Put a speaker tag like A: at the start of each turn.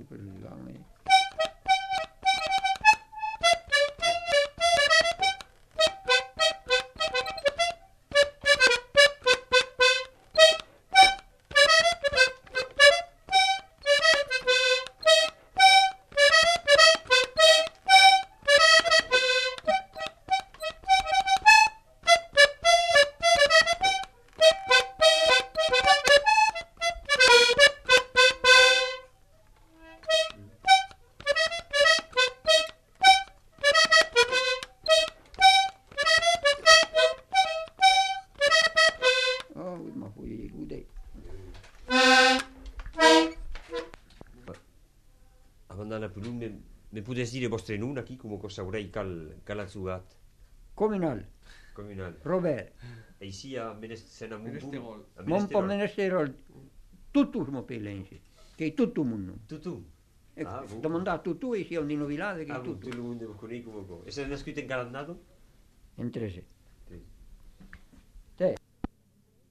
A: per il game.
B: Me potessi dire vostre noms aquí, com cosa aurei cal ha jugat?
A: Comunal, Robert,
B: E ici a Sena
C: Menesterol.
A: mon po menesterol, tutus mo pelensi, che tutto munno.
B: Tutu?
A: Domanda tutto e sia un dino vilade che
B: Tutto
A: tutto.
B: il mondo con i come. E se ne ha scritto in calendario?
A: Entrese.